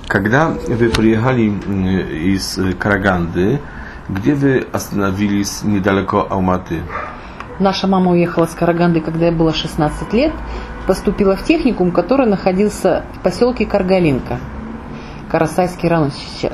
Когда вы приехали из Караганды, где вы остановились недалеко Алматы? Наша мама уехала с Караганды, когда ей было 16 лет. Поступила в техникум, который находился в поселке Каргалинка. Карасайский район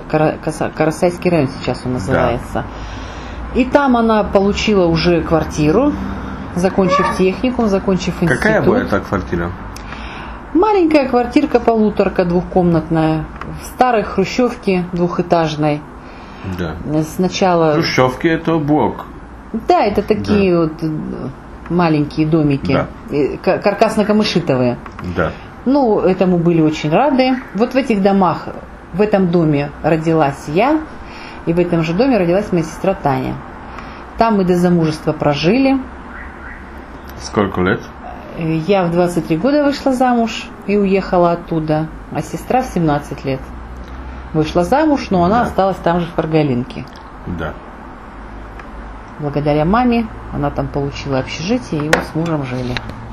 сейчас он называется. Да. И там она получила уже квартиру, закончив техникум, закончив институт. Какая была эта квартира? Маленькая квартирка, полуторка, двухкомнатная, в старой хрущевке двухэтажной. Да. Сначала... Хрущевки это блок. Да, это такие вот маленькие домики, да. Каркасно-камышитовые. Да. Ну, этому были очень рады. Вот в этих домах, в этом доме родилась я, и в этом же доме родилась моя сестра Таня. Там мы до замужества прожили. Сколько лет? Я в 23 года вышла замуж и уехала оттуда, а сестра в 17 лет вышла замуж, но она осталась там же в Каргалинке. Да. Благодаря маме она там получила общежитие, и мы с мужем жили.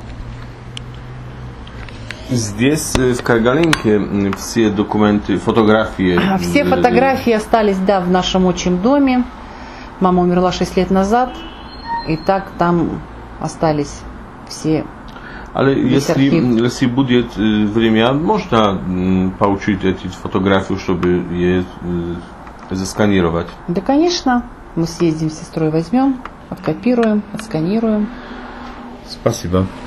Здесь, в Каргалинке, все документы, фотографии... Все фотографии остались, да, в нашем отчим доме. Мама умерла 6 лет назад, и так там остались все. Ale jeśli будет время, можно получить эти фотографии, чтобы je засканировать? Да, конечно. Мы съездим с сестрой, возьмем, откопируем, отсканируем. Спасибо.